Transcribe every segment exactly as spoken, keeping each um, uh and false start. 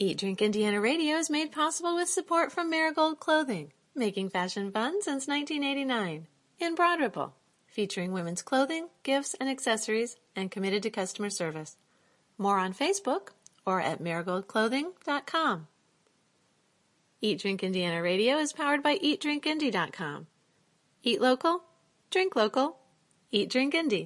Eat Drink Indiana Radio is made possible with support from Marigold Clothing, making fashion fun since nineteen eighty-nine. In Broad Ripple, featuring women's clothing, gifts, and accessories, and committed to customer service. More on Facebook or at marigold clothing dot com. Eat Drink Indiana Radio is powered by eat drink indy dot com. Eat local, drink local, eat drink Indy.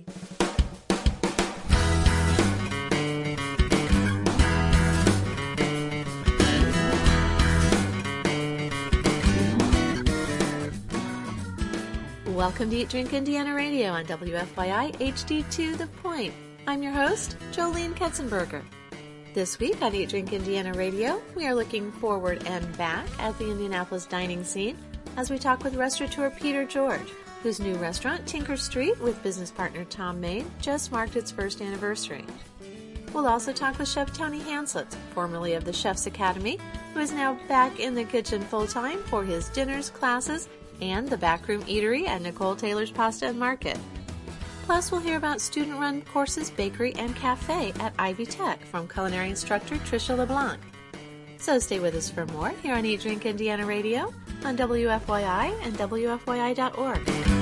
Welcome to Eat Drink Indiana Radio on W F Y I H D two The Point. I'm your host, Jolene Ketzenberger. This week on Eat Drink Indiana Radio, we are looking forward and back at the Indianapolis dining scene as we talk with restaurateur Peter George, whose new restaurant, Tinker Street, with business partner Tom Main, just marked its first anniversary. We'll also talk with Chef Tony Hanslitz, formerly of the Chef's Academy, who is now back in the kitchen full-time for his dinners, classes, and the Backroom Eatery at Nicole Taylor's Pasta and Market. Plus, we'll hear about student-run courses, bakery, and cafe at Ivy Tech from culinary instructor Tricia LeBlanc. So stay with us for more here on Eat Drink Indiana Radio on W F Y I and W F Y I dot org.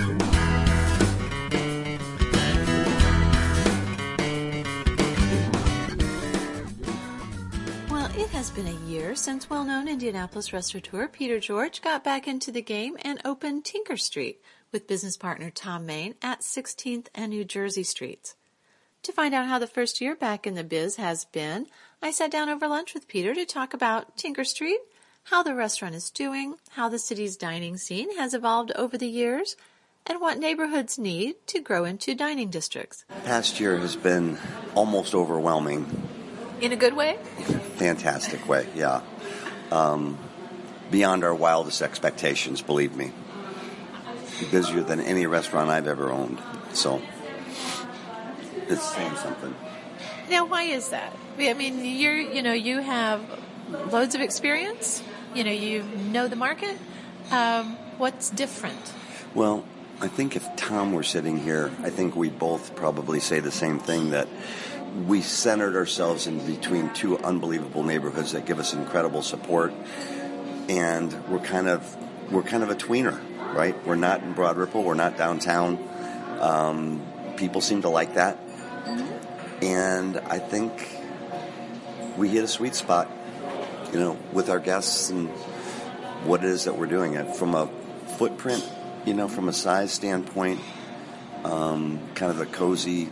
It has been a year since well-known Indianapolis restaurateur Peter George got back into the game and opened Tinker Street with business partner Tom Main at sixteenth and New Jersey Streets. To find out how the first year back in the biz has been, I sat down over lunch with Peter to talk about Tinker Street, how the restaurant is doing, how the city's dining scene has evolved over the years, and what neighborhoods need to grow into dining districts. Past year has been almost overwhelming. In a good way? Fantastic way, yeah. Um, beyond our wildest expectations, believe me. Busier than any restaurant I've ever owned. So, it's saying something. Now, why is that? I mean, you're, you know, you have loads of experience. You know, you know the market. Um, what's different? Well, I think if Tom were sitting here, I think we'd both probably say the same thing, that we centered ourselves in between two unbelievable neighborhoods that give us incredible support, and we're kind of we're kind of a tweener, right? We're not in Broad Ripple, we're not downtown. Um, people seem to like that, mm-hmm. and I think we hit a sweet spot, you know, with our guests and what it is that we're doing. It from a footprint, you know, from a size standpoint, um, kind of a cozy,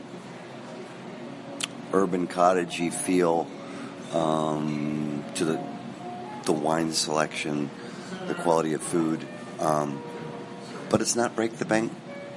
urban cottagey feel, um, to the the wine selection, the quality of food, um, but it's not break the bank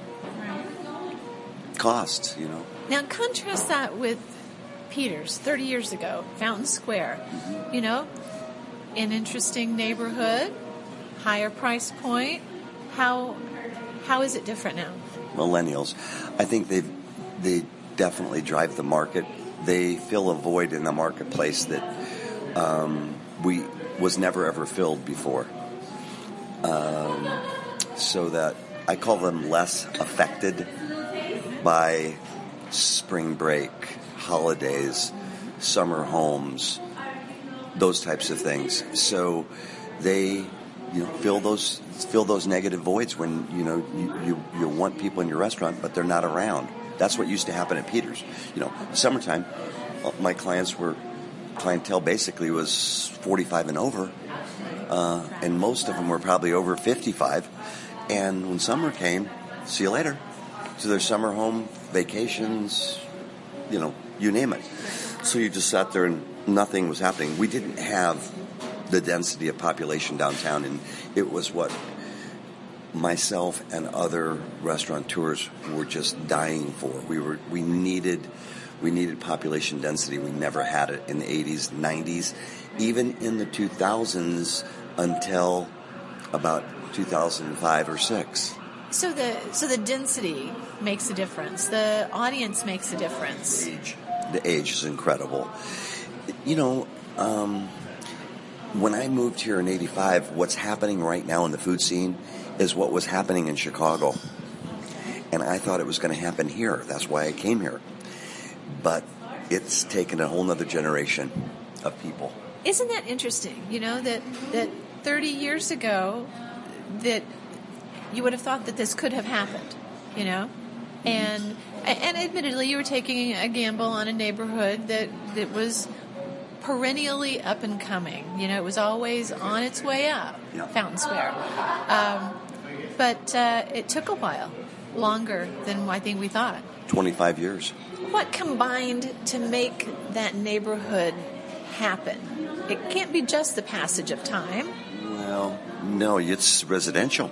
cost, you know. Now contrast that with Peter's thirty years ago, Fountain Square. Mm-hmm. You know, an interesting neighborhood, higher price point. How how is it different now? Millennials, I think they they definitely drive the market. They fill a void in the marketplace that um, we was never ever filled before. Um, so that I call them less affected by spring break, holidays, summer homes, those types of things. So they, you know, fill those fill those negative voids when you know you, you, you want people in your restaurant, but they're not around. That's what used to happen at Peter's. You know, summertime, my clients were, clientele basically was forty-five and over, uh, and most of them were probably over fifty-five. And when summer came, see you later. So their summer home, vacations, you know, you name it. So you just sat there and nothing was happening. We didn't have the density of population downtown, and it was what myself and other restaurateurs were just dying for. We were we needed we needed population density. We never had it in the eighties, nineties, even in the two thousands until about two thousand five or six. So the so the density makes a difference. The audience makes a difference. The age, the age is incredible. You know, um, when I moved here in eighty-five, what's happening right now in the food scene is what was happening in Chicago. And I thought it was going to happen here. That's why I came here. But it's taken a whole nother generation of people Isn't that interesting? You know, that, that thirty years ago, that you would have thought that this could have happened, you know? And and admittedly, you were taking a gamble on a neighborhood that, that was perennially up and coming. You know, it was always on its way up, yeah. Fountain Square. Um, but uh, it took a while, longer than I think we thought. twenty-five years. What combined to make that neighborhood happen? It can't be just the passage of time. Well, no, it's residential.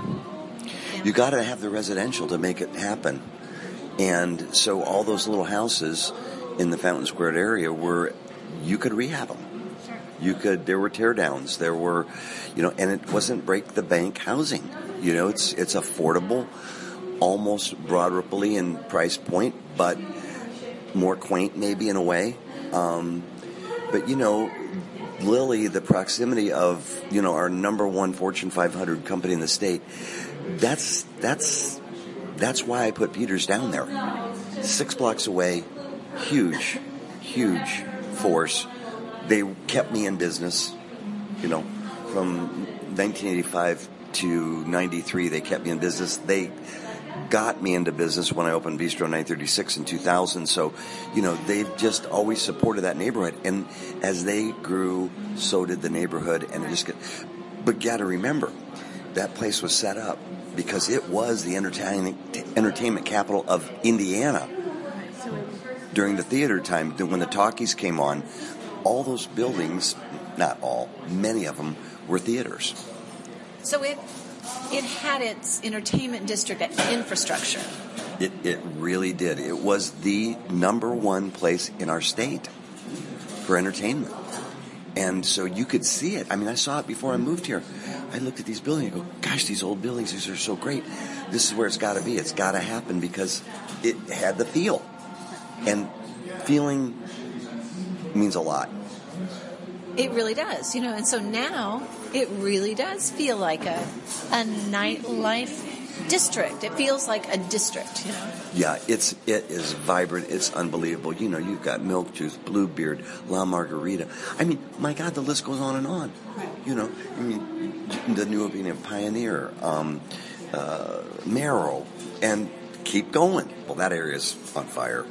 Yeah. You got to have the residential to make it happen. And so all those little houses in the Fountain Square area were, you could rehab them. You could, there were tear downs, there were, you know, and it wasn't break the bank housing. You know, it's, it's affordable, almost Broad Rippley in price point, but more quaint maybe in a way. Um, but, you know, Lilly, the proximity of, you know, our number one Fortune five hundred company in the state, that's, that's, that's why I put Peters down there. Six blocks away, huge, huge force. They kept me in business, you know, from nineteen eighty-five to ninety-three, they kept me in business. They got me into business when I opened Bistro nine thirty-six in two thousand. So, you know, they've just always supported that neighborhood. And as they grew, so did the neighborhood. And it just get, but you got to remember, that place was set up because it was the entertainment entertainment capital of Indiana during the theater time. When the talkies came on, all those buildings, not all, many of them were theaters. So it it had its entertainment district infrastructure. It it really did. It was the number one place in our state for entertainment. And so you could see it. I mean, I saw it before I moved here. I looked at these buildings and go, gosh, these old buildings, these are so great. This is where it's got to be. It's got to happen because it had the feel. And feeling means a lot. It really does, you know, and so now it really does feel like a a nightlife district. It feels like a district, you know. Yeah, it's it is vibrant. It's unbelievable. You know, you've got Milk Juice, Bluebeard, La Margarita. I mean, my God, the list goes on and on. You know, I mean, the new opening of Pioneer, um, uh, Marrow, and keep going. Well, that area's on fire.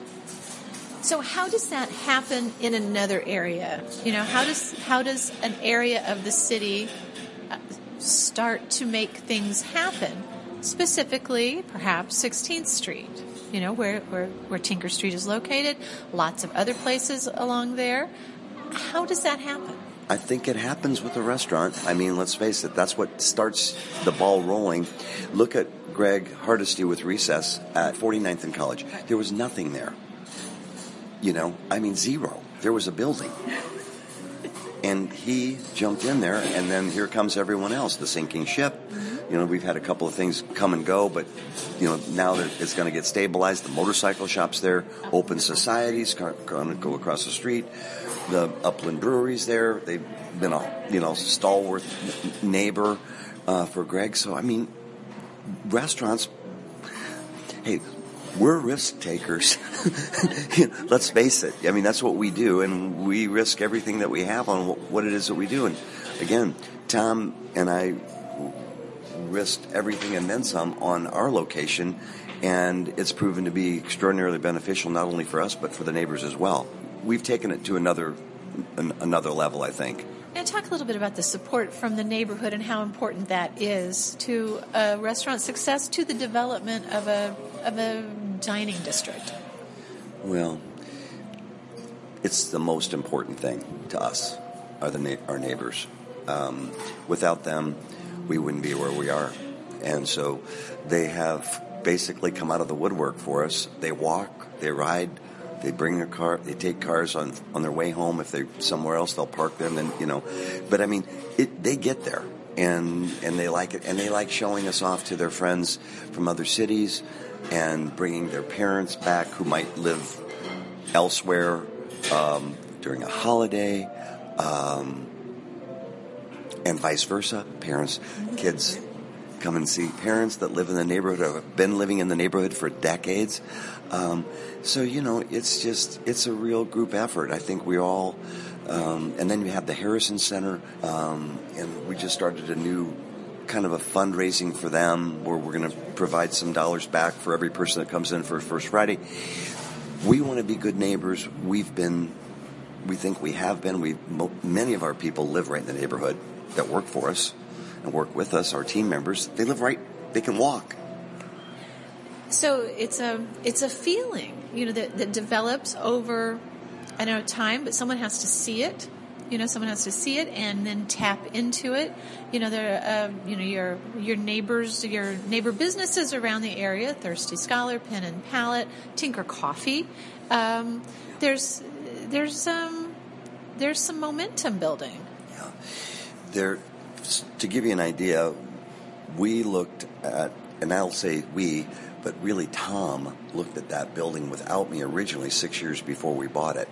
So how does that happen in another area? You know, how does how does an area of the city start to make things happen? Specifically, perhaps sixteenth Street, you know, where, where, where Tinker Street is located, lots of other places along there. How does that happen? I think it happens with a restaurant. I mean, let's face it, that's what starts the ball rolling. Look at Greg Hardesty with Recess at forty-ninth and College. There was nothing there. You know, I mean, zero. There was a building. And he jumped in there, and then here comes everyone else, the sinking ship. You know, we've had a couple of things come and go, but, you know, now that it's going to get stabilized. The motorcycle shop's there, Open Society's going to go across the street. The Upland Brewery's there. They've been a, you know, stalwart neighbor uh, for Greg. So, I mean, restaurants, hey, we're risk takers. Let's face it. I mean, that's what we do, and we risk everything that we have on what it is that we do. And again, Tom and I risked everything and then some on our location, and it's proven to be extraordinarily beneficial not only for us but for the neighbors as well. We've taken it to another an, another level, I think. And talk a little bit about the support from the neighborhood and how important that is to a restaurant success, to the development of a of a dining district. Well, it's the most important thing to us, are the na- our neighbors. Um, without them, we wouldn't be where we are. And so they have basically come out of the woodwork for us. They walk, they ride, they bring their car, they take cars on on their way home. If they're somewhere else, they'll park them, and you know. But I mean, it, they get there, and and they like it, and they like showing us off to their friends from other cities, and bringing their parents back who might live elsewhere um, during a holiday, um, and vice versa. Parents, kids come and see parents that live in the neighborhood or have been living in the neighborhood for decades. Um, so, you know, it's just, it's a real group effort. I think we all Um, and then you have the Harrison Center, um, and we just started a new kind of a fundraising for them where we're going to provide some dollars back for every person that comes in for First Friday. We want to be good neighbors. We've been, we think we have been. We many of our people live right in the neighborhood that work for us and work with us. Our team members, they live right. They can walk. So it's a it's a feeling, you know, that, that develops over, I know, time, but someone has to see it. You know, someone has to see it and then tap into it. You know, there, uh, you know, your your neighbors, your neighbor businesses around the area, Thirsty Scholar, Pen and Palette, Tinker Coffee. Um, there's there's um there's some momentum building. Yeah, there. To give you an idea, we looked at, and I'll say we, but really Tom looked at that building without me originally six years before we bought it.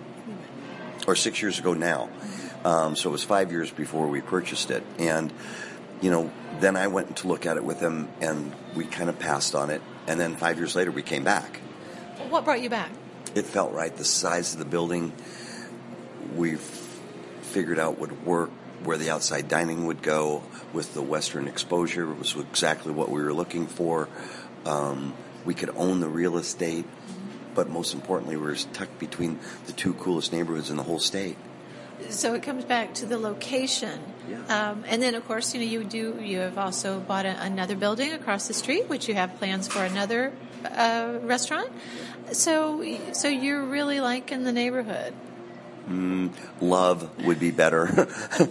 Or six years ago now. Um, so it was five years before we purchased it. And, you know, then I went to look at it with him, and we kind of passed on it. And then five years later, we came back. What brought you back? It felt right. The size of the building, we've figured out would work, where the outside dining would go with the western exposure. It was exactly what we were looking for. Um, we could own the real estate. But most importantly, we're tucked between the two coolest neighborhoods in the whole state. So it comes back to the location. Yeah. Um, and then, of course, you know, you do. You have also bought a, another building across the street, which you have plans for another uh, restaurant. So, so you're really liking the neighborhood. Mm, love would be better.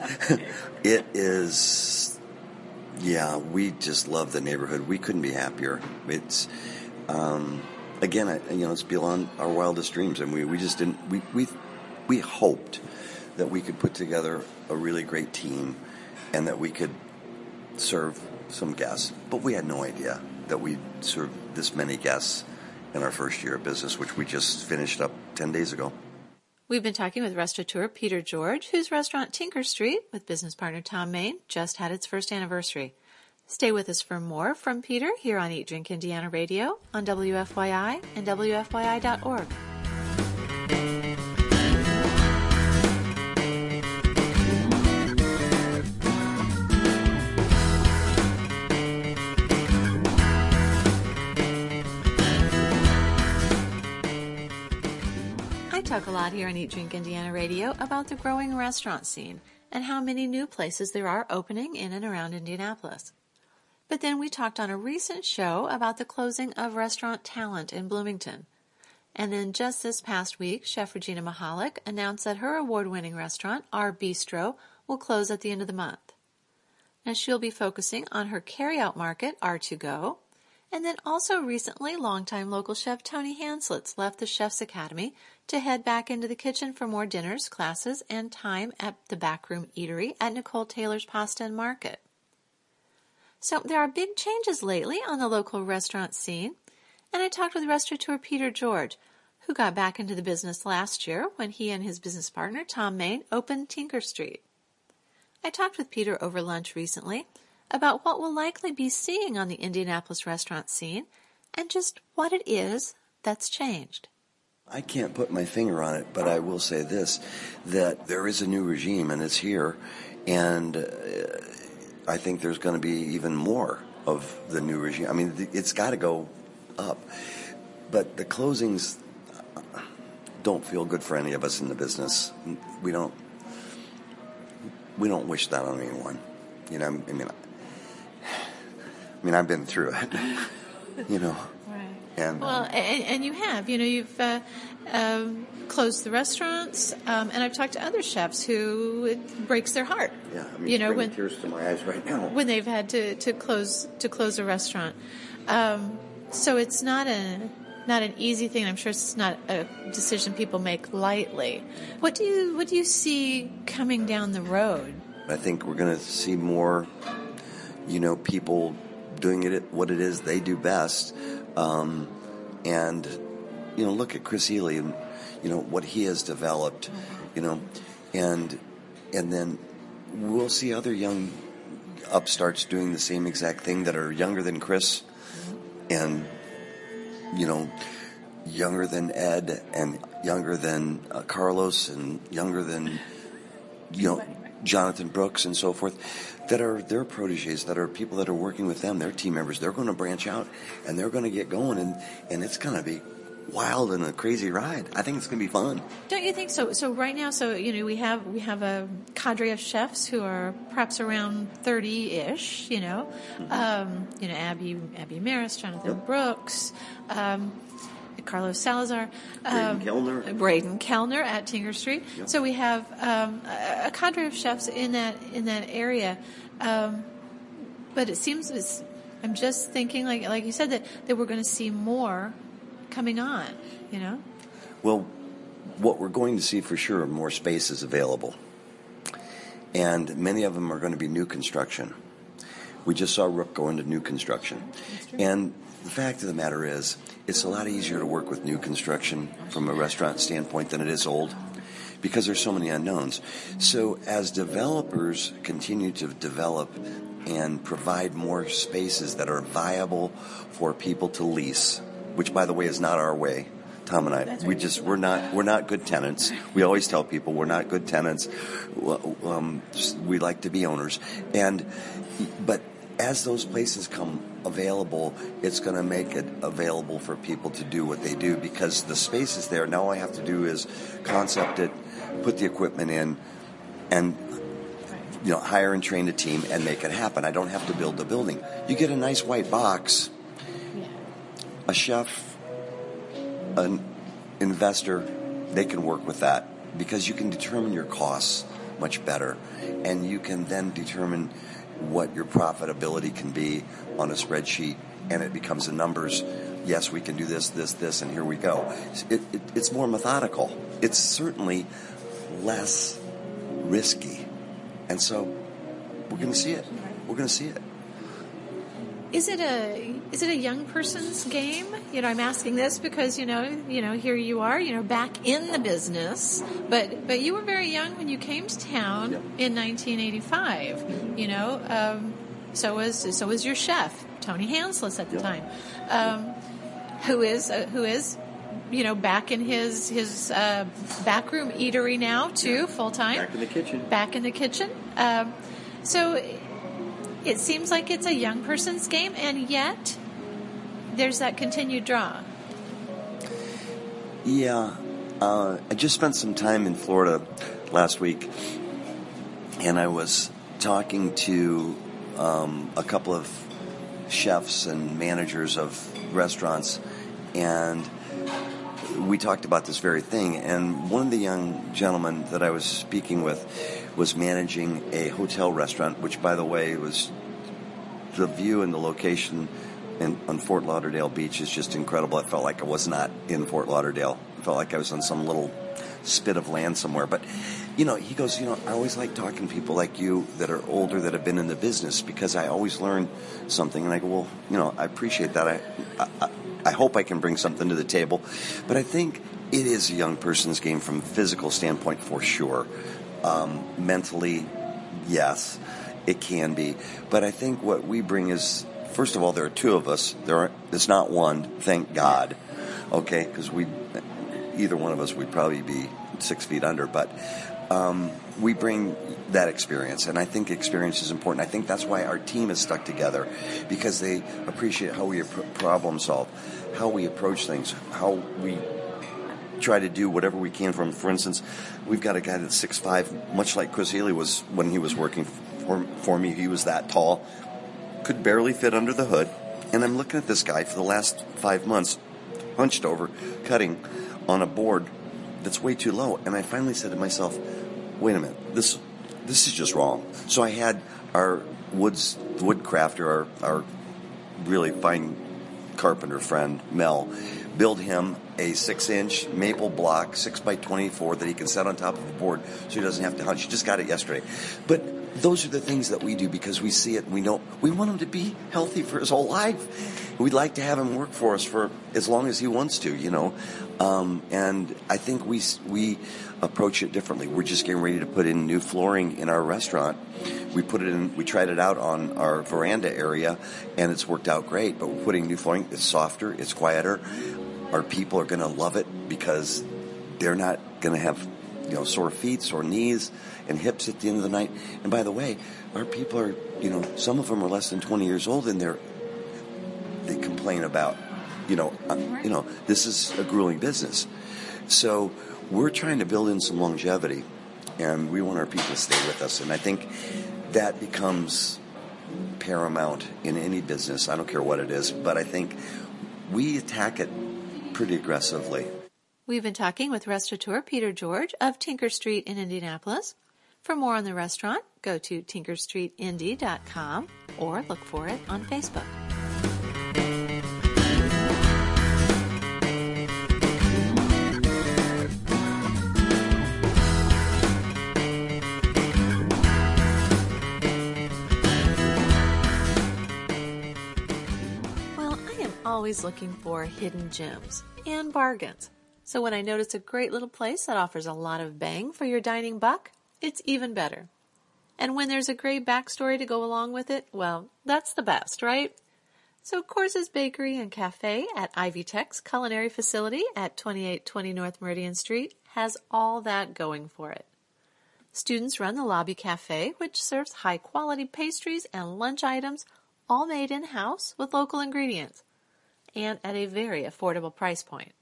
It is. Yeah, we just love the neighborhood. We couldn't be happier. It's. Um, Again, I, you know, it's beyond our wildest dreams, and we, we just didn't. We, we we hoped that we could put together a really great team, and that we could serve some guests. But we had no idea that we'd serve this many guests in our first year of business, which we just finished up ten days ago. We've been talking with restaurateur Peter George, whose restaurant Tinker Street, with business partner Tom Main, just had its first anniversary. Stay with us for more from Peter here on Eat Drink Indiana Radio on W F Y I and W F Y I dot org. I talk a lot here on Eat Drink Indiana Radio about the growing restaurant scene and how many new places there are opening in and around Indianapolis. But then we talked on a recent show about the closing of Restaurant Talent in Bloomington. And then just this past week, Chef Regina Mahalik announced that her award-winning restaurant, Our Bistro, will close at the end of the month. Now she'll be focusing on her carry-out market, R two Go. And then also recently, longtime local chef Tony Hanslitz left the Chef's Academy to head back into the kitchen for more dinners, classes, and time at the Backroom Eatery at Nicole Taylor's Pasta and Market. So there are big changes lately on the local restaurant scene, and I talked with restaurateur Peter George, who got back into the business last year when he and his business partner, Tom Main, opened Tinker Street. I talked with Peter over lunch recently about what we'll likely be seeing on the Indianapolis restaurant scene and just what it is that's changed. I can't put my finger on it, but I will say this, that there is a new regime, and it's here, and uh, I think there's going to be even more of the new regime. I mean, it's got to go up. But the closings don't feel good for any of us in the business. We don't we don't wish that on anyone. You know, I mean, I mean, I've been through it. You know. Right. And well, um, and, and you have. You know, you've uh, um, closed the restaurants, um, and I've talked to other chefs who it breaks their heart. Yeah, I mean, you know, it's when bringing tears to my eyes right now. when they've had to, to close to close a restaurant. Um, so it's not a not an easy thing. I'm sure it's not a decision people make lightly. What do you what do you see coming down the road? I think we're going to see more, you know, people doing it what it is they do best. Um, and, you know, look at Chris Ely and, you know, what he has developed, you know, and and then we'll see other young upstarts doing the same exact thing that are younger than Chris and, you know, younger than Ed and younger than uh, Carlos and younger than, you know, Jonathan Brooks and so forth, that are their proteges, that are people that are working with them, their team members. They're going to branch out and they're going to get going, and, and it's going to be wild and a crazy ride. I think it's going to be fun. Don't you think so? So right now, so you know, we have we have a cadre of chefs who are perhaps around thirty-ish. You know, mm-hmm. um, you know, Abby Abby Maris, Jonathan yep. Brooks, um, Carlos Salazar, um, Braden Kellner, Braden Kellner at Tinker Street. Yep. So we have um, a, a cadre of chefs in that in that area. Um, but it seems it's, I'm just thinking, like like you said, that that we're going to see more coming on, you know? Well, what we're going to see for sure are more spaces available. And many of them are going to be new construction. We just saw Rook go into new construction. And the fact of the matter is, it's a lot easier to work with new construction from a restaurant standpoint than it is old, because there's so many unknowns. So as developers continue to develop and provide more spaces that are viable for people to lease, which, by the way, is not our way. Tom and I, That's we just we're not we're not good tenants. We always tell people we're not good tenants. Um, we like to be owners, and but as those places come available, it's going to make it available for people to do what they do, because the space is there. Now all I have to do is concept it, put the equipment in, and you know hire and train a team and make it happen. I don't have to build the building. You get a nice white box. A chef, an investor, they can work with that, because you can determine your costs much better, and you can then determine what your profitability can be on a spreadsheet, and it becomes the numbers. Yes, we can do this, this, this, and here we go. It, it, it's more methodical. It's certainly less risky, and so we're going to see it. We're going to see it. Is it a is it a young person's game? You know, I'm asking this because you know, you know, here you are, you know, back in the business, but but you were very young when you came to town yep. in nineteen eighty-five. You know, um, so was so was your chef Tony Hansless at the yep. time, um, who is uh, who is, you know, back in his his uh, backroom eatery now too, yeah. full time. Back in the kitchen. Back in the kitchen. Um, so. It seems like it's a young person's game, and yet there's that continued draw. Yeah. Uh, I just spent some time in Florida last week, and I was talking to um, a couple of chefs and managers of restaurants, and we talked about this very thing. And one of the young gentlemen that I was speaking with was managing a hotel restaurant, which, by the way, was the view and the location in, on Fort Lauderdale Beach is just incredible. I felt like I was not in Fort Lauderdale. I felt like I was on some little spit of land somewhere. But, you know, he goes, you know, I always like talking to people like you that are older, that have been in the business, because I always learn something. And I go, well, you know, I appreciate that. I, I, I hope I can bring something to the table. But I think it is a young person's game from a physical standpoint for sure. Um, mentally, yes, it can be. But I think what we bring is, first of all, there are two of us. There are, it's not one, thank God. Okay, because we, either one of us would probably be six feet under. But um, we bring that experience, and I think experience is important. I think that's why our team is stuck together, because they appreciate how we problem solve, how we approach things, how we try to do whatever we can from. For instance, we've got a guy that's six five, much like Chris Healy was when he was working for, for me. He was that tall, could barely fit under the hood. And I'm looking at this guy for the last five months, hunched over, cutting on a board that's way too low. And I finally said to myself, wait a minute, this this is just wrong. So I had our woods wood crafter, our, our really fine carpenter friend, Mel, build him a six-inch maple block, six by twenty-four, that he can set on top of a board so he doesn't have to hunch. He just got it yesterday. But those are the things that we do because we see it and we know we want him to be healthy for his whole life. We'd like to have him work for us for as long as he wants to, you know. Um, and I think we we approach it differently. We're just getting ready to put in new flooring in our restaurant. We put it in. We tried it out on our veranda area, and it's worked out great. But we're putting new flooring. It's softer. It's quieter. our people are going to love it because they're not going to have, you know, sore feet, sore knees, and hips at the end of the night. And by the way, our people are, you know, some of them are less than twenty years old, and they're they complain about, you know, uh, you know, this is a grueling business. So we're trying to build in some longevity, and we want our people to stay with us. And I think that becomes paramount in any business. I don't care what it is, but I think we attack it pretty aggressively. We've been talking with restaurateur Peter George of Tinker Street in Indianapolis. For more on the restaurant, go to tinker street indy dot com or look for it on Facebook. Well, I am always looking for hidden gems and bargains. So when I notice a great little place that offers a lot of bang for your dining buck, it's even better. And when there's a great backstory to go along with it, well, that's the best, right? So Courses Bakery and Cafe at Ivy Tech's culinary facility at twenty-eight twenty North Meridian Street has all that going for it. Students run the Lobby Cafe, which serves high-quality pastries and lunch items, all made in-house with local ingredients, and at a very affordable price point.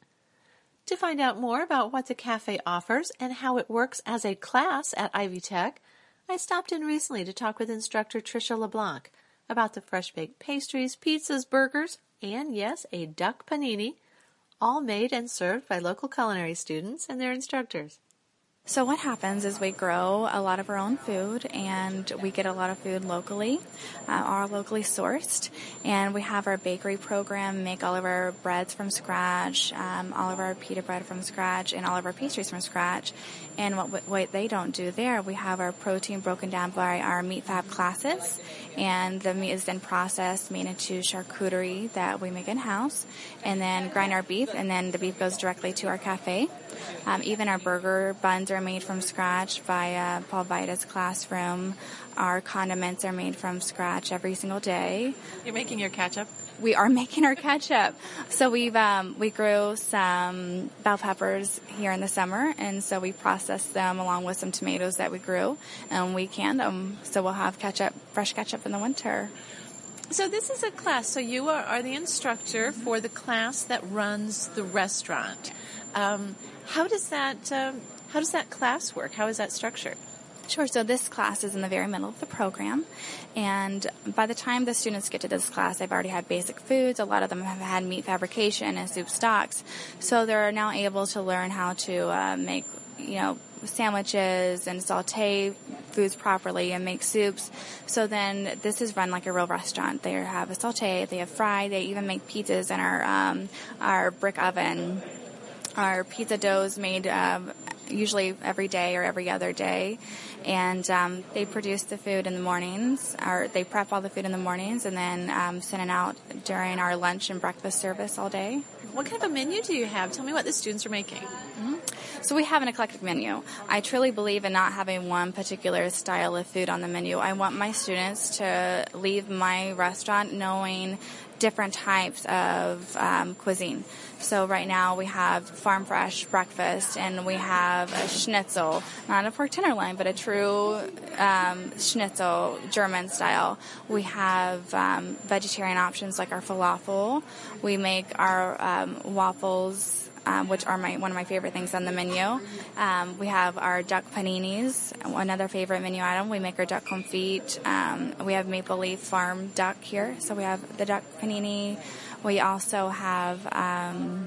To find out more about what the cafe offers and how it works as a class at Ivy Tech, I stopped in recently to talk with instructor Tricia LeBlanc about the fresh-baked pastries, pizzas, burgers, and yes, a duck panini, all made and served by local culinary students and their instructors. So what happens is we grow a lot of our own food, and we get a lot of food locally, uh, are locally sourced, and we have our bakery program, make all of our breads from scratch, um, all of our pita bread from scratch, and all of our pastries from scratch. And what what they don't do there, we have our protein broken down by our meat fab classes, and the meat is then processed, made into charcuterie that we make in-house, and then grind our beef, and then the beef goes directly to our cafe. Um, even our burger buns are made from scratch via Paul Vida's classroom. Our condiments are made from scratch every single day. You're making your ketchup? We are making our ketchup. So we've um, we grew some bell peppers here in the summer, and so we processed them along with some tomatoes that we grew, and we canned them. So we'll have ketchup, fresh ketchup in the winter. So this is a class. So you are, are the instructor for the class that runs the restaurant. Um, how does that um, how does that class work? How is that structured? Sure. So this class is in the very middle of the program, and by the time the students get to this class, they've already had basic foods. A lot of them have had meat fabrication and soup stocks, so they're now able to learn how to uh, make, you know, sandwiches and saute foods properly and make soups. So then this is run like a real restaurant. They have a saute, they have fry, they even make pizzas in our um, our brick oven. Our pizza dough is made um, usually every day or every other day, and um, they produce the food in the mornings, or they prep all the food in the mornings, and then um, send it out during our lunch and breakfast service all day. What kind of a menu do you have? Tell me what the students are making. Mm-hmm. So we have an eclectic menu. I truly believe in not having one particular style of food on the menu. I want my students to leave my restaurant knowing different types of um, cuisine. So right now we have farm fresh breakfast, and we have a schnitzel, not a pork tenderloin, but a true um, schnitzel, German style. We have um, vegetarian options like our falafel. We make our um, waffles, Um, which are my one of my favorite things on the menu. Um, we have our duck paninis, another favorite menu item. We make our duck confit. Um, we have Maple Leaf Farm duck here, so we have the duck panini. We also have, um,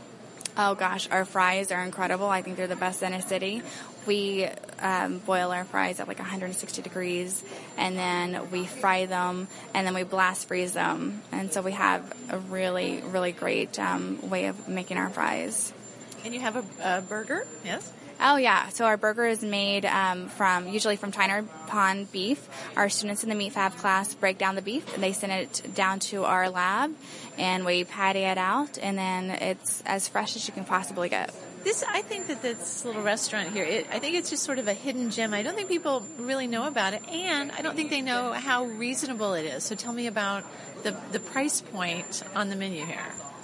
oh gosh, our fries are incredible. I think they're the best in a city. We um, boil our fries at like one hundred sixty degrees, and then we fry them, and then we blast freeze them. And so we have a really, really great um, way of making our fries. And you have a, a burger, yes? Oh, yeah. So our burger is made um, from, usually from Tyner Pond beef. Our students in the Meat Fab class break down the beef, and they send it down to our lab, and we patty it out, and then it's as fresh as you can possibly get. This, I think that this little restaurant here, it, I think it's just sort of a hidden gem. I don't think people really know about it, and I don't think they know how reasonable it is. So tell me about the the price point on the menu here.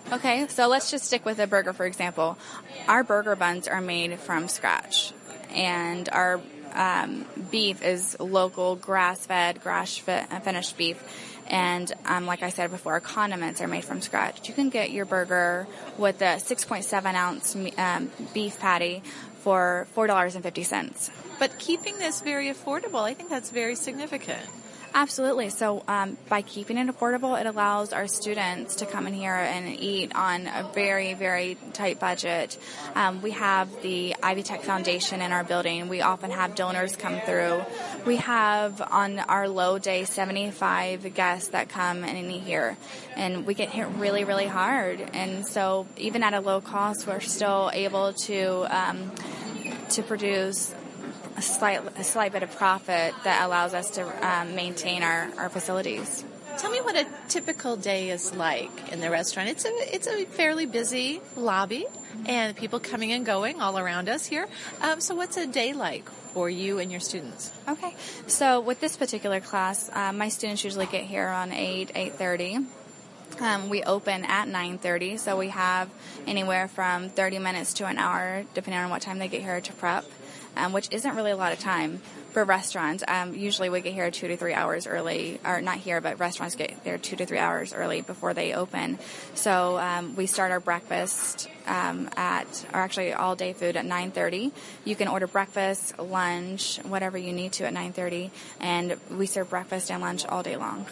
Okay, so let's just stick with a burger, for example. Our burger buns are made from scratch, and our um, beef is local, grass-fed, grass-finished beef. And um, like I said before, our condiments are made from scratch. You can get your burger with a six point seven ounce um, beef patty for four dollars and fifty cents. But keeping this very affordable, I think that's very significant. Absolutely. So um, by keeping it affordable, it allows our students to come in here and eat on a very, very tight budget. Um, we have the Ivy Tech Foundation in our building. We often have donors come through. We have on our low day seventy-five guests that come and eat here. And we get hit really, really hard. And so even at a low cost, we're still able to um, to produce A slight, a slight bit of profit that allows us to um, maintain our, our facilities. Tell me what a typical day is like in the restaurant. It's a it's a fairly busy lobby, and people coming and going all around us here. Um, so what's a day like for you and your students? Okay, so with this particular class, uh, my students usually get here around eight, eight thirty. Um, we open at nine thirty, so we have anywhere from thirty minutes to an hour, depending on what time they get here to prep. Um, which isn't really a lot of time for restaurants. Um, usually we get here two to three hours early, or not here, but restaurants get there two to three hours early before they open. So um, we start our breakfast um, at, or actually all day food at nine thirty. You can order breakfast, lunch, whatever you need to at nine thirty, and we serve breakfast and lunch all day long.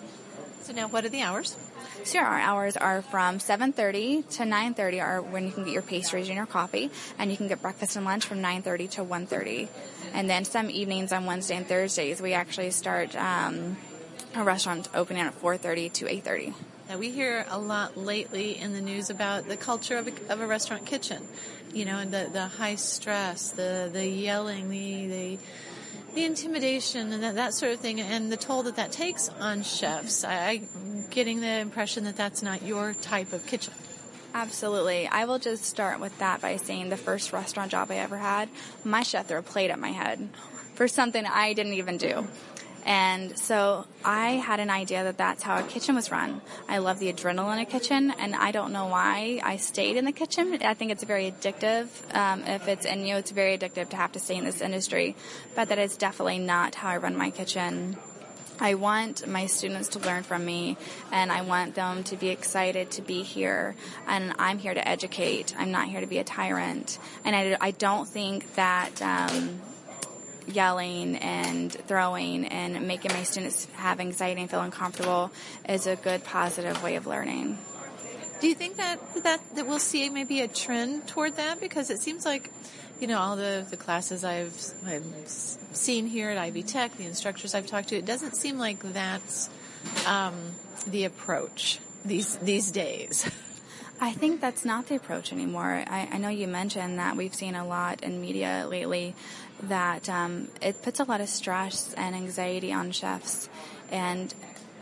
So now what are the hours? So our hours are from seven thirty to nine thirty are when you can get your pastries and your coffee, and you can get breakfast and lunch from nine thirty to one thirty. And then some evenings on Wednesday and Thursdays, we actually start um, our restaurant opening at four thirty to eight thirty. Now, we hear a lot lately in the news about the culture of a, of a restaurant kitchen, you know, and the, the high stress, the, the yelling, the... the The intimidation and that, that sort of thing, and the toll that that takes on chefs. I, I'm getting the impression that that's not your type of kitchen. Absolutely. I will just start with that by saying the first restaurant job I ever had, my chef threw a plate at my head for something I didn't even do. And so I had an idea that that's how a kitchen was run. I love the adrenaline in a kitchen, and I don't know why I stayed in the kitchen. I think it's very addictive. Um, if it's in you, it's very addictive to have to stay in this industry. But that is definitely not how I run my kitchen. I want my students to learn from me, and I want them to be excited to be here. And I'm here to educate. I'm not here to be a tyrant. And I, I don't think that... Um, yelling and throwing and making my students have anxiety and feel uncomfortable is a good positive way of learning. Do you think that that, that we'll see maybe a trend toward that? Because it seems like, you know, all the, the classes I've, I've seen here at Ivy Tech, the instructors I've talked to, it doesn't seem like that's um, the approach these these days. I think that's not the approach anymore. I, I know you mentioned that we've seen a lot in media lately that um, it puts a lot of stress and anxiety on chefs. And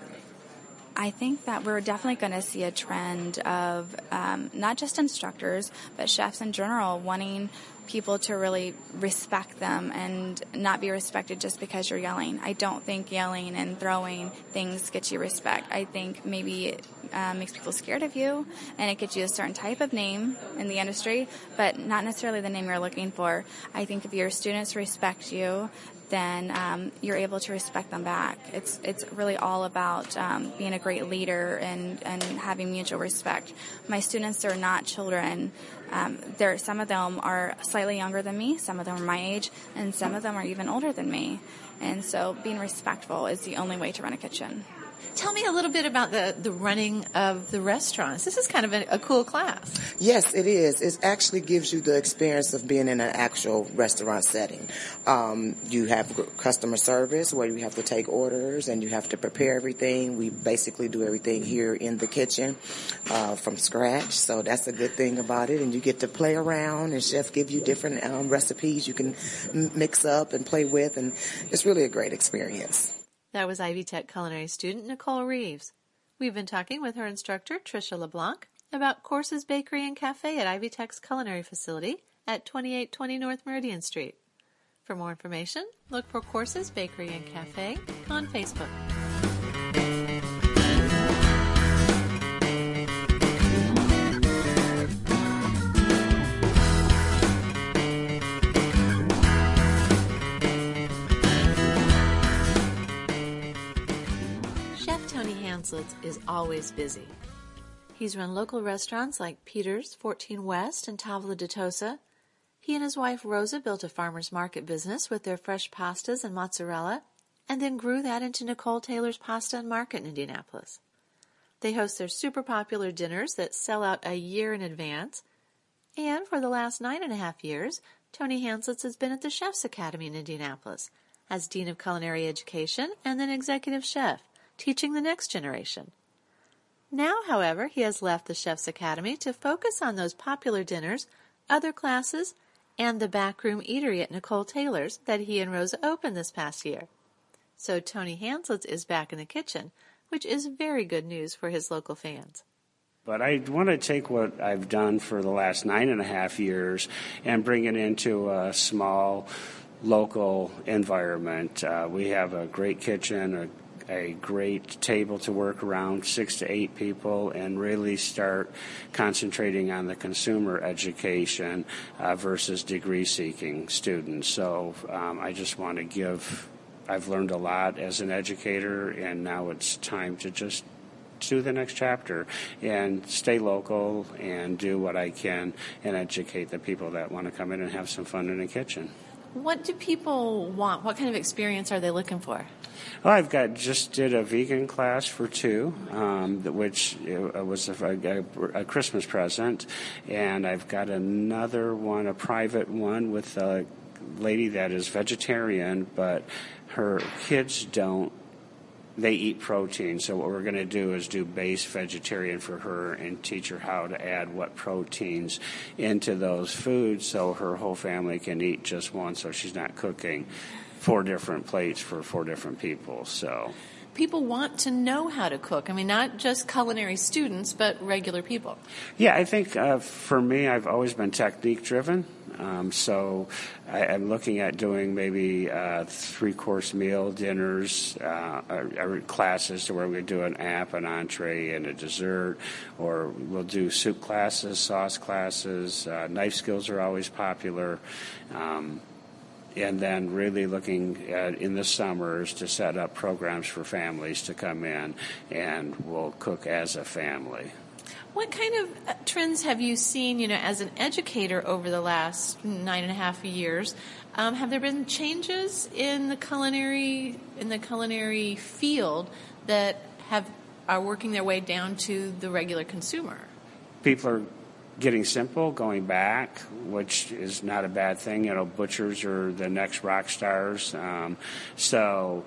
I think that we're definitely going to see a trend of um, not just instructors, but chefs in general wanting people to really respect them and not be respected just because you're yelling. I don't think yelling and throwing things gets you respect. I think maybe it uh, makes people scared of you, and it gets you a certain type of name in the industry, but not necessarily the name you're looking for. I think if your students respect you, then um, you're able to respect them back. It's it's really all about um, being a great leader and, and having mutual respect. My students are not children. Um, there, some of them are slightly younger than me, some of them are my age, and some of them are even older than me. And so being respectful is the only way to run a kitchen. Tell me a little bit about the, the running of the restaurants. This is kind of a, a cool class. Yes, it is. It actually gives you the experience of being in an actual restaurant setting. Um, you have customer service where you have to take orders and you have to prepare everything. We basically do everything here in the kitchen uh, from scratch, so that's a good thing about it. And you get to play around, and chef give you different um, recipes you can m- mix up and play with, and it's really a great experience. That was Ivy Tech culinary student Nicole Reeves. We've been talking with her instructor, Tricia LeBlanc, about Courses Bakery and Cafe at Ivy Tech's culinary facility at twenty-eight twenty North Meridian Street. For more information, look for Courses Bakery and Cafe on Facebook. Hanslitz is always busy. He's run local restaurants like Peter's, fourteen West, and Tavola de Tosa. He and his wife Rosa built a farmer's market business with their fresh pastas and mozzarella, and then grew that into Nicole Taylor's Pasta and Market in Indianapolis. They host their super popular dinners that sell out a year in advance. And for the last nine and a half years, Tony Hanslitz has been at the Chef's Academy in Indianapolis as Dean of Culinary Education and then Executive Chef, teaching the next generation. Now, however, he has left the Chef's Academy to focus on those popular dinners, other classes, and the backroom eatery at Nicole Taylor's that he and Rosa opened this past year. So Tony Hanslitz is back in the kitchen, which is very good news for his local fans. But I want to take what I've done for the last nine and a half years and bring it into a small local environment. Uh, we have a great kitchen, a a great table to work around, six to eight people, and really start concentrating on the consumer education uh, versus degree-seeking students. So um, I just want to give, I've learned a lot as an educator, and now it's time to just do the next chapter and stay local and do what I can and educate the people that want to come in and have some fun in the kitchen. What do people want? What kind of experience are they looking for? Well, I've got just did a vegan class for two, um, which was a, a, a Christmas present, and I've got another one, a private one with a lady that is vegetarian, but her kids don't. They eat protein, so what we're going to do is do base vegetarian for her and teach her how to add what proteins into those foods so her whole family can eat just one, so she's not cooking four different plates for four different people. So people want to know how to cook. I mean, not just culinary students, but regular people. Yeah, I think uh, for me, I've always been technique-driven. Um, so I, I'm looking at doing maybe uh, three-course meal dinners, uh, or, or classes to where we do an app, an entree, and a dessert, or we'll do soup classes, sauce classes. Uh, knife skills are always popular. Um, And then really looking at, in the summers, to set up programs for families to come in and we'll cook as a family. What kind of trends have you seen, you know, as an educator over the last nine and a half years? Um, have there been changes in the culinary in the culinary field that have are working their way down to the regular consumer? People are getting simple, going back, which is not a bad thing. You know, butchers are the next rock stars. Um, so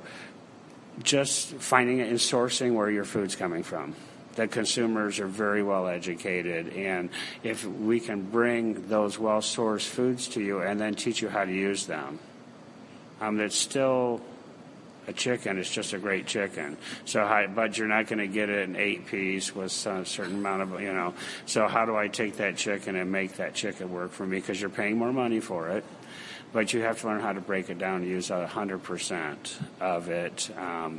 just finding it and sourcing where your food's coming from. The consumers are very well educated, and if we can bring those well-sourced foods to you and then teach you how to use them, um, it's still a chicken. It's just a great chicken. So, how, but you're not going to get it in eight piece with some certain amount of, you know. So how do I take that chicken and make that chicken work for me? Because you're paying more money for it, but you have to learn how to break it down and use a hundred percent of it um,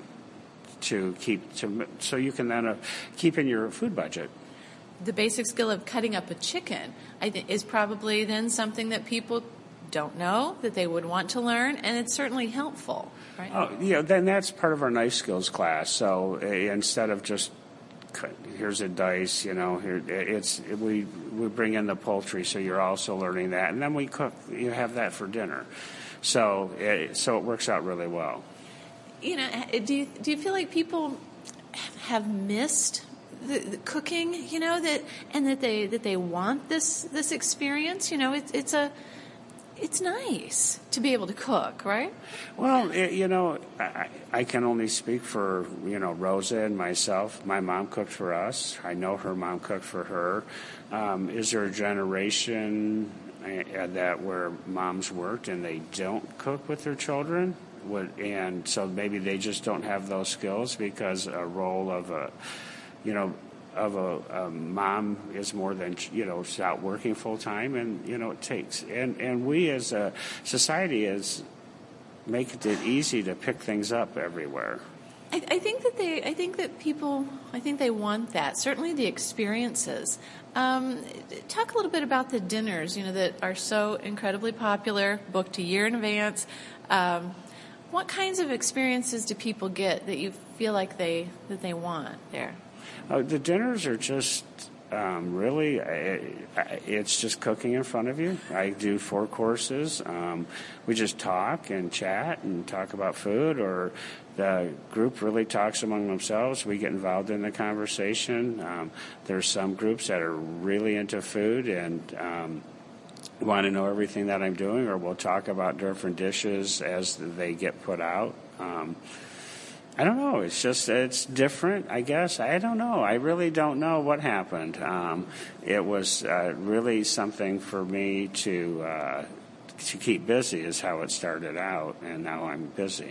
to keep to so you can then uh, keep in your food budget. The basic skill of cutting up a chicken, I think, is probably then something that people don't know that they would want to learn, and it's certainly helpful, right? Oh, yeah, then that's part of our knife skills class. So uh, instead of just cut, here's a dice, you know, here it's we we bring in the poultry, so you're also learning that, and then we cook. You have that for dinner, so it, so it works out really well. You know, do you do you feel like people have missed the, the cooking? You know that, and that they that they want this this experience. You know, it's it's a It's nice to be able to cook, right? Well, it, you know, I, I can only speak for, you know, Rosa and myself. My mom cooked for us. I know her mom cooked for her. Um, is there a generation uh, that where moms worked and they don't cook with their children? What, and so maybe they just don't have those skills because a role of a, you know, of a, a mom is more than, you know, she's out working full time, and, you know, it takes, and, and we as a society is making it easy to pick things up everywhere. I, I think that they, I think that people, I think they want that. Certainly the experiences. Um, talk a little bit about the dinners, you know, that are so incredibly popular, booked a year in advance. Um, What kinds of experiences do people get that you feel like they that they want there? Uh, the dinners are just um, really, it, it's just cooking in front of you. I do four courses. Um, we just talk and chat and talk about food, or the group really talks among themselves. We get involved in the conversation. Um, there's some groups that are really into food and um, want to know everything that I'm doing, or we'll talk about different dishes as they get put out. Um, I don't know. It's just, it's different, I guess. I don't know. I really don't know what happened. Um, it was uh, really something for me to uh, to keep busy is how it started out, and now I'm busy.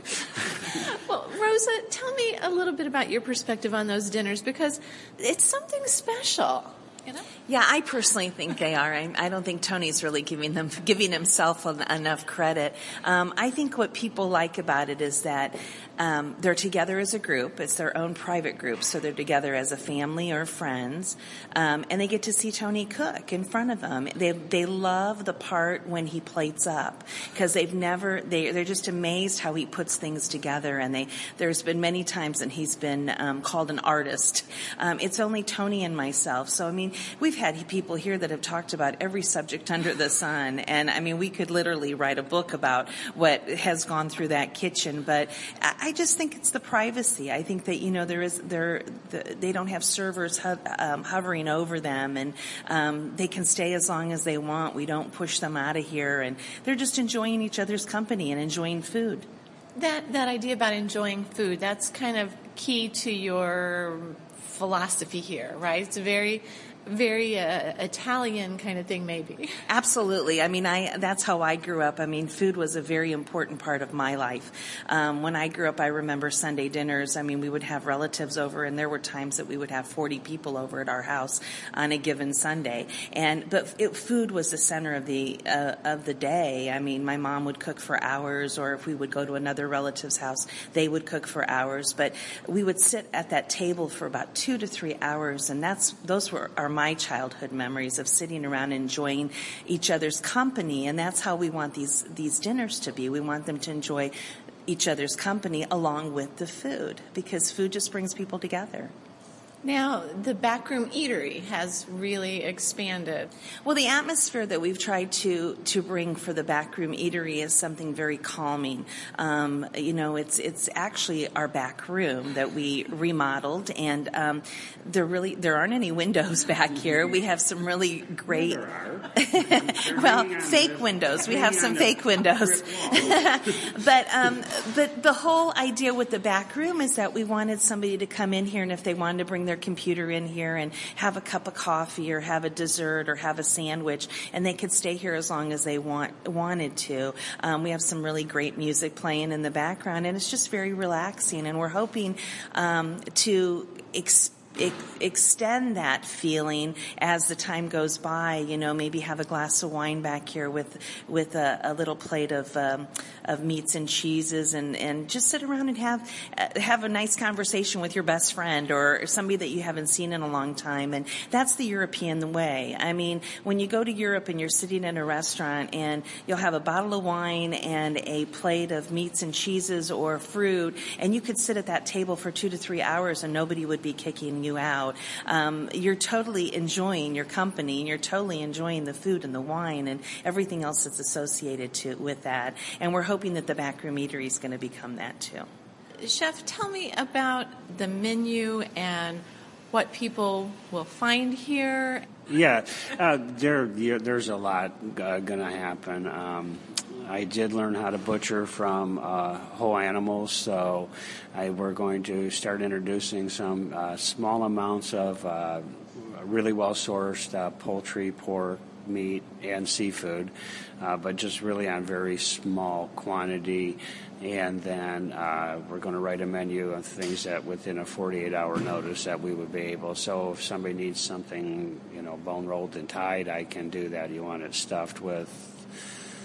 Well, Rosa, tell me a little bit about your perspective on those dinners, because it's something special. You know? Yeah, I personally think they are. I, I don't think Tony's really giving them giving himself enough credit. Um, I think what people like about it is that um, they're together as a group. It's their own private group, so they're together as a family or friends, um, and they get to see Tony cook in front of them. They they love the part when he plates up, because they've never they they're just amazed how he puts things together. And they there's been many times that he's been um, called an artist. Um, it's only Tony and myself, so I mean. We've had people here that have talked about every subject under the sun, and I mean, we could literally write a book about what has gone through that kitchen. But I just think it's the privacy. I think that, you know, there is there the, they don't have servers ho- um, hovering over them, and um, they can stay as long as they want. We don't push them out of here, and they're just enjoying each other's company and enjoying food. That that idea about enjoying food, that's kind of key to your philosophy here, right? It's a very very uh, Italian kind of thing, maybe. Absolutely. I mean, I that's how I grew up. I mean, food was a very important part of my life. Um, when I grew up, I remember Sunday dinners. I mean, we would have relatives over, and there were times that we would have forty people over at our house on a given Sunday. And but it, food was the center of the uh, of the day. I mean, my mom would cook for hours, or if we would go to another relative's house, they would cook for hours. But we would sit at that table for about two to three hours, and that's those were our my childhood memories of sitting around and enjoying each other's company. And that's how we want these these dinners to be. We want them to enjoy each other's company along with the food, because food just brings people together. Now, the backroom eatery has really expanded. Well, the atmosphere that we've tried to to bring for the backroom eatery is something very calming. Um, you know, it's it's actually our back room that we remodeled, and um, there really there aren't any windows back here. We have some really great, well, fake windows. We have some fake windows, but um, but the whole idea with the back room is that we wanted somebody to come in here, and if they wanted to bring their computer in here and have a cup of coffee or have a dessert or have a sandwich, and they could stay here as long as they want wanted to. Um, we have some really great music playing in the background, and it's just very relaxing, and we're hoping um, to experience extend that feeling as the time goes by. You know, maybe have a glass of wine back here with with a, a little plate of um, of meats and cheeses, and, and just sit around and have uh, have a nice conversation with your best friend or somebody that you haven't seen in a long time. And that's the European way. I mean, when you go to Europe and you're sitting in a restaurant and you'll have a bottle of wine and a plate of meats and cheeses or fruit, and you could sit at that table for two to three hours and nobody would be kicking you out. Um, you're totally enjoying your company, and you're totally enjoying the food and the wine and everything else that's associated to with that. And we're hoping that the backroom eatery is going to become that too. Chef, tell me about the menu and what people will find here. Yeah, uh, there, there's a lot uh, going to happen. Um, I did learn how to butcher from uh, whole animals, so I, we're going to start introducing some uh, small amounts of uh, really well-sourced uh, poultry, pork, meat, and seafood, uh, but just really on very small quantity. And then uh, we're going to write a menu of things that within a forty-eight hour notice that we would be able. So if somebody needs something, you know, bone rolled and tied, I can do that. You want it stuffed with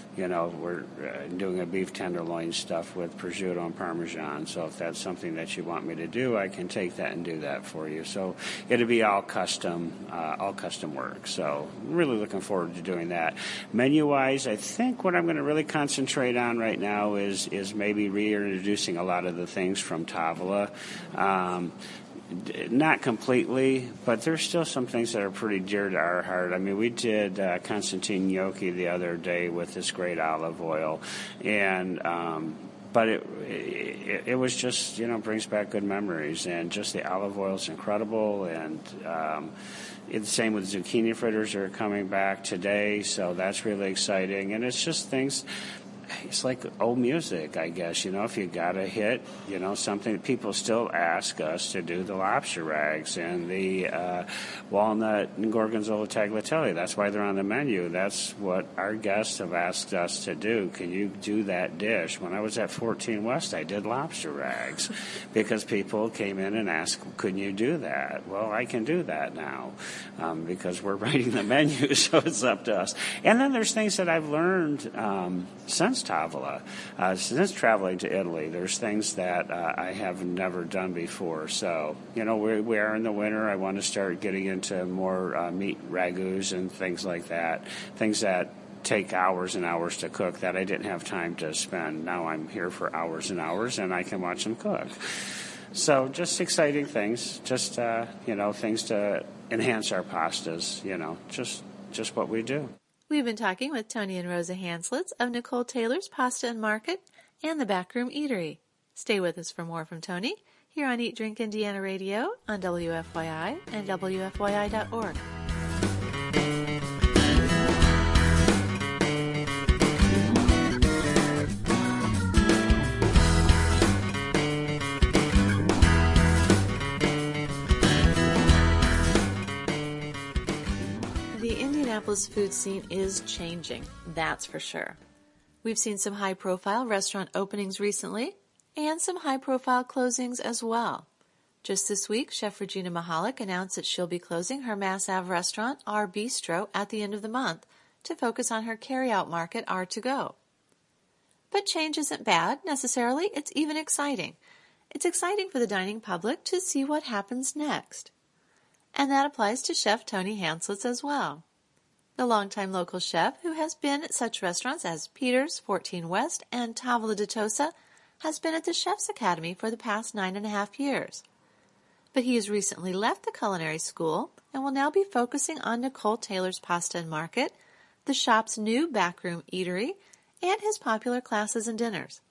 you know, we're uh, doing a beef tenderloin stuff with prosciutto and Parmesan. So if that's something that you want me to do, I can take that and do that for you. So it'll be all custom, uh, all custom work. So I'm really looking forward to doing that. Menu-wise, I think what I'm going to really concentrate on right now is is maybe reintroducing a lot of the things from Tavola. Um, Not completely, but there's still some things that are pretty dear to our heart. I mean, we did uh, Constantine gnocchi the other day with this great olive oil, and um, but it, it it was just, you know, brings back good memories, and just the olive oil is incredible, and um, it's the same with zucchini fritters are coming back today, so that's really exciting, and it's just things. It's like old music, I guess, you know, if you got a hit, you know, something people still ask us to do the lobster rags and the uh, walnut and gorgonzola tagliatelle. That's why they're on the menu. That's what our guests have asked us to do. Can you do that dish? When I was at fourteen West, I did lobster rags because people came in and asked, can you do that? Well, I can do that now um, because we're writing the menu, so it's up to us. And then there's things that I've learned um, since Tavola. Uh, since traveling to Italy, there's things that uh, I have never done before. So, you know, we, we are in the winter. I want to start getting into more uh, meat ragouts and things like that, things that take hours and hours to cook that I didn't have time to spend. Now I'm here for hours and hours, and I can watch them cook. So just exciting things, just, uh, you know, things to enhance our pastas, you know, just just what we do. We've been talking with Tony and Rosa Hanslitz of Nicole Taylor's Pasta and Market and the Backroom Eatery. Stay with us for more from Tony here on Eat Drink Indiana Radio on W F Y I and W F Y I dot org. The Indianapolis food scene is changing, that's for sure. We've seen some high-profile restaurant openings recently, and some high-profile closings as well. Just this week, Chef Regina Mahalik announced that she'll be closing her Mass Ave restaurant, Our Bistro, at the end of the month to focus on her carry-out market, R to Go. But change isn't bad, necessarily. It's even exciting. It's exciting for the dining public to see what happens next. And that applies to Chef Tony Hanslitz as well. The longtime local chef who has been at such restaurants as Peter's, fourteen West, and Tavola de Tosa has been at the Chef's Academy for the past nine and a half years. But he has recently left the culinary school and will now be focusing on Nicole Taylor's Pasta and Market, the shop's new backroom eatery, and his popular classes and dinners.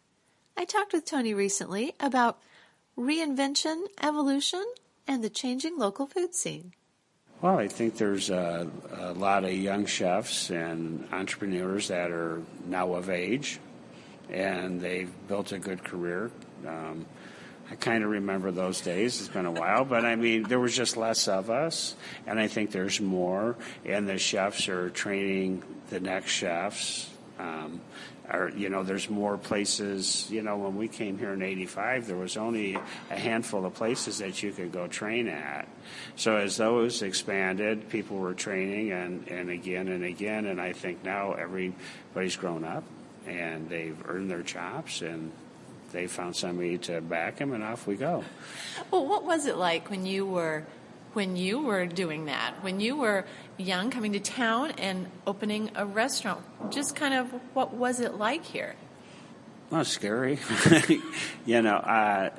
I talked with Tony recently about reinvention, evolution, and the changing local food scene. Well, I think there's a, a lot of young chefs and entrepreneurs that are now of age, and they've built a good career. Um, I kind of remember those days. It's been a while, but I mean, there was just less of us, and I think there's more, and the chefs are training the next chefs. Um, Or, you know, there's more places. You know, when we came here in eighty-five, there was only a handful of places that you could go train at. So as those expanded, people were training and, and again and again, and I think now everybody's grown up and they've earned their chops and they found somebody to back them, and off we go. Well, what was it like when you were when you were doing that, when you were young, coming to town and opening a restaurant? Just kind of what was it like here? Well, scary. you know, uh,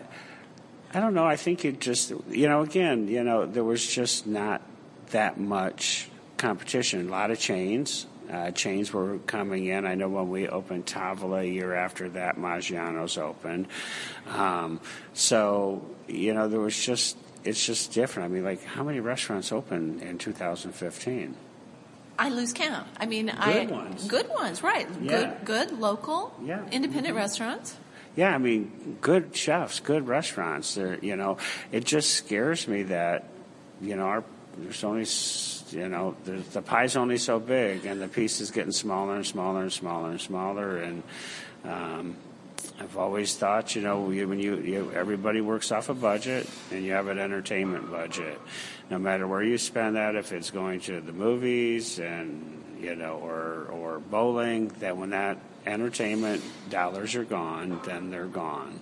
I don't know. I think it just, you know, again, you know, there was just not that much competition. A lot of chains. Uh, chains were coming in. I know when we opened Tavola a year after that, Maggiano's opened. Um, so, you know, there was just, it's just different. I mean, like, how many restaurants opened in two thousand fifteen? I lose count. I mean, good I ones. Good ones, right. Yeah. Good, good local, yeah. independent mm-hmm. restaurants. Yeah, I mean, good chefs, good restaurants. They're, you know, it just scares me that, you know, our, there's only, you know, there's, the pie's only so big, and the piece is getting smaller and smaller and smaller and smaller. And um, I've always thought, you know, when you, you everybody works off a budget, and you have an entertainment budget. No matter where you spend that, if it's going to the movies and, you know, or or bowling, that when that entertainment dollars are gone, then they're gone.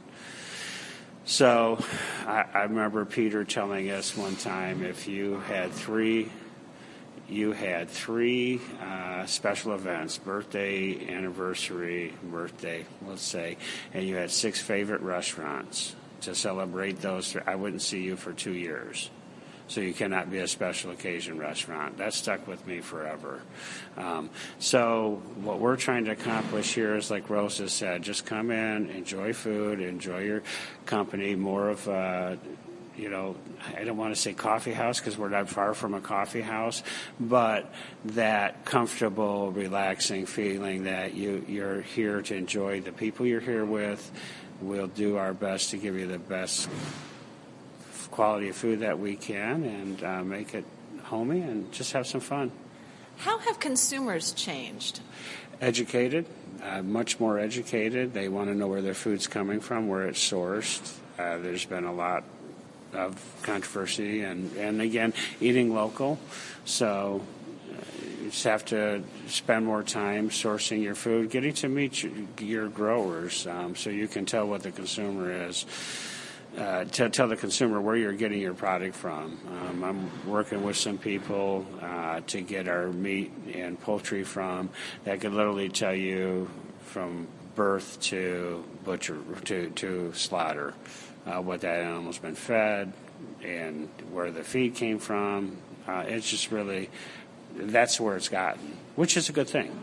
So I, I remember Peter telling us one time, if you had three, you had three uh, special events, birthday, anniversary, birthday, let's say, and you had six favorite restaurants to celebrate those, I wouldn't see you for two years. So you cannot be a special occasion restaurant. That stuck with me forever. Um, so what we're trying to accomplish here is, like Rosa said, just come in, enjoy food, enjoy your company, more of a, you know, I don't want to say coffee house because we're not far from a coffee house, but that comfortable, relaxing feeling that you, you're here to enjoy the people you're here with. We'll do our best to give you the best quality of food that we can, and uh, make it homey and just have some fun. How have consumers changed? Educated, uh, much more educated. They want to know where their food's coming from, where it's sourced. Uh, there's been a lot of controversy, and, and again, eating local. So uh, you just have to spend more time sourcing your food, getting to meet your, your growers, um, so you can tell what the consumer is. Uh, to tell the consumer where you're getting your product from. Um, I'm working with some people uh, to get our meat and poultry from that could literally tell you from birth to butcher to, to slaughter uh, what that animal's been fed and where the feed came from. Uh, it's just really, that's where it's gotten, which is a good thing.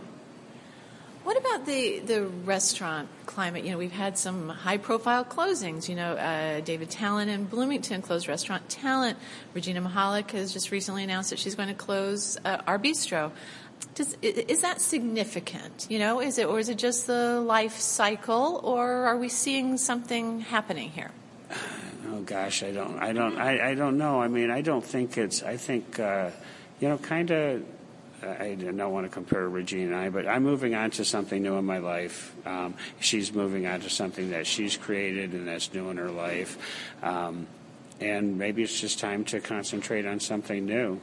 What about the, the restaurant climate? You know, we've had some high-profile closings. You know, uh, David Talent in Bloomington closed Restaurant Talent. Regina Mahalik has just recently announced that she's going to close uh, our bistro. Does, is that significant? You know, is it, or is it just the life cycle, or are we seeing something happening here? Oh gosh, I don't, I don't, I, I don't know. I mean, I don't think it's. I think, uh, you know, kind of. I don't want to compare Regina and I, but I'm moving on to something new in my life. Um, she's moving on to something that she's created and that's new in her life. Um, and maybe it's just time to concentrate on something new.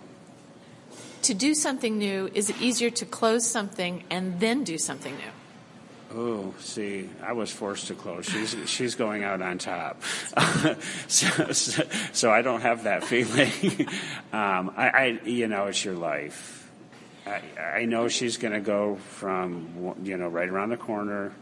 To do something new, is it easier to close something and then do something new? Oh, see, I was forced to close. She's she's going out on top, so, so so I don't have that feeling. um, I, I you know, it's your life. I, I know she's going to go from, you know, right around the corner,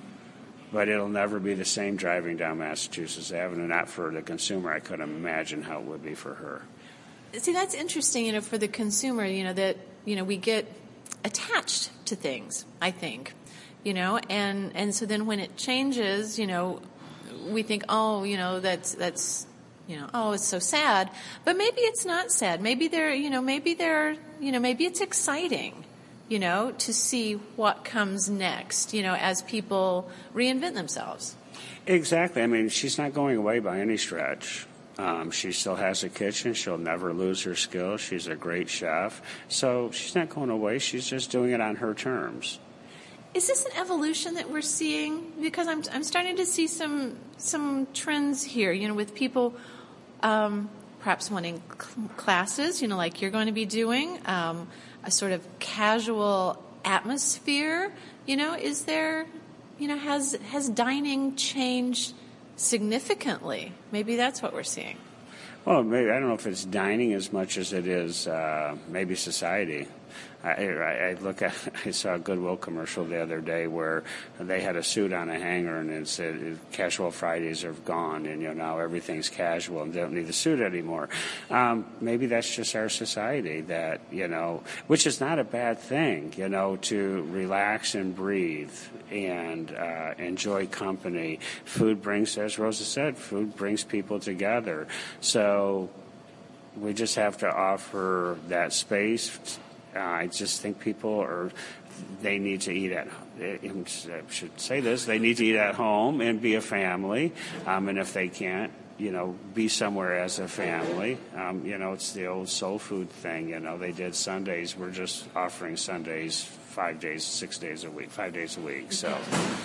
but it'll never be the same driving down Massachusetts Avenue. Not for the consumer. I couldn't imagine how it would be for her. See, that's interesting, you know, for the consumer, you know, that, you know, we get attached to things, I think, you know, and, and so then when it changes, you know, we think, oh, you know, that's, that's, you know, oh, it's so sad. But maybe it's not sad. Maybe they're, you know, maybe they're, you know, maybe it's exciting, you know, to see what comes next, you know, as people reinvent themselves. Exactly. I mean, she's not going away by any stretch. Um, she still has a kitchen. She'll never lose her skills. She's a great chef. So she's not going away. She's just doing it on her terms. Is this an evolution that we're seeing? Because I'm I'm starting to see some some trends here, you know, with people um, perhaps wanting cl- classes, you know, like you're going to be doing, um, a sort of casual atmosphere. You know, is there, you know, has has dining changed significantly? Maybe that's what we're seeing. Well, maybe I don't know if it's dining as much as it is uh, maybe society. I, I, I look at. I saw a Goodwill commercial the other day where they had a suit on a hanger and it said "Casual Fridays are gone," and you know now everything's casual and they don't need the suit anymore. Um, maybe that's just our society that you know, which is not a bad thing. You know, to relax and breathe and uh, enjoy company. Food brings, as Rosa said, food brings people together. So we just have to offer that space. Uh, I just think people are, they need to eat at, I should say this, they need to eat at home and be a family. Um, and if they can't, you know, be somewhere as a family. Um, you know, it's the old soul food thing. You know, they did Sundays. We're just offering Sundays five days, six days a week, five days a week. So,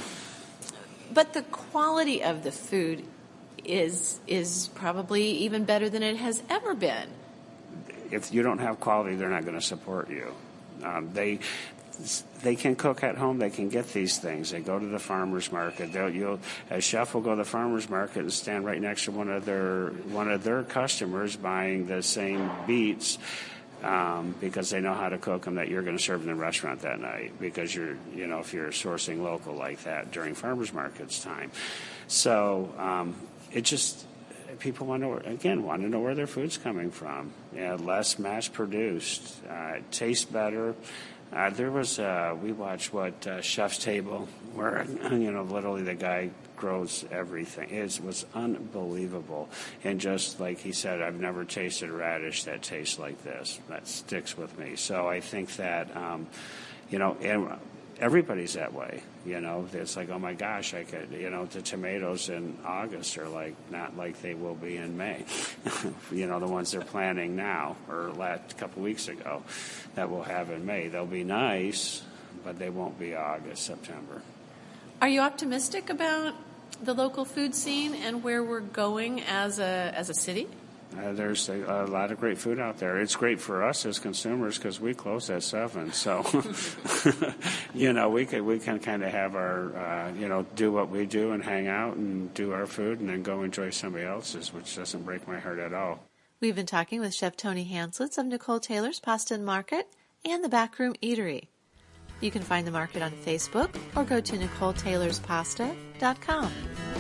but the quality of the food is is probably even better than it has ever been. If you don't have quality, they're not going to support you. Um, they they can cook at home. They can get these things. They go to the farmers market. They'll, you'll, a chef will go to the farmers market and stand right next to one of their one of their customers buying the same beets. Um, because they know how to cook them that you're going to serve in the restaurant that night, because you're, you know, if you're sourcing local like that during farmers markets time. So um, it just, people want to, again, want to know where their food's coming from. Yeah, less mass produced, uh, it tastes better. Uh, there was, uh, we watched what, uh, Chef's Table, where, you know, literally the guy grows everything. It was unbelievable. And just like he said, I've never tasted a radish that tastes like this. That sticks with me. So I think that, um, you know, and everybody's that way. You know, it's like, oh my gosh, I could, you know, the tomatoes in August are like not like they will be in May. You know, the ones they're planting now or last couple weeks ago that we'll have in May. They'll be nice, but they won't be August, September. Are you optimistic about the local food scene and where we're going as a as a city? Uh, there's a, a lot of great food out there. It's great for us as consumers because we close at seven. So, you know, we can we can kind of have our, uh, you know, do what we do and hang out and do our food and then go enjoy somebody else's, which doesn't break my heart at all. We've been talking with Chef Tony Hanslitz of Nicole Taylor's Pasta and Market and the Backroom Eatery. You can find the market on Facebook or go to nicole taylors pasta dot com.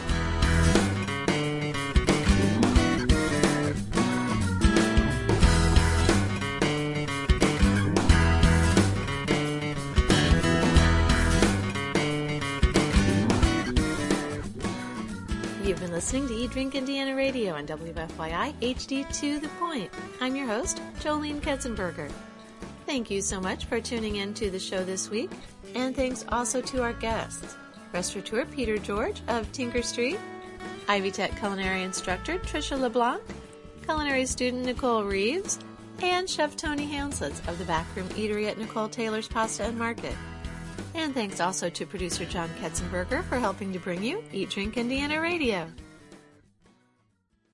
You've been listening to Eat, Drink, Indiana Radio on W F Y I H D two The Point. I'm your host, Jolene Ketzenberger. Thank you so much for tuning in to the show this week, and thanks also to our guests, restaurateur Peter George of Tinker Street, Ivy Tech culinary instructor Tricia LeBlanc, culinary student Nicole Reeves, and Chef Tony Hanslitz of the Backroom Eatery at Nicole Taylor's Pasta and Market. And thanks also to producer John Ketzenberger for helping to bring you Eat, Drink, Indiana Radio.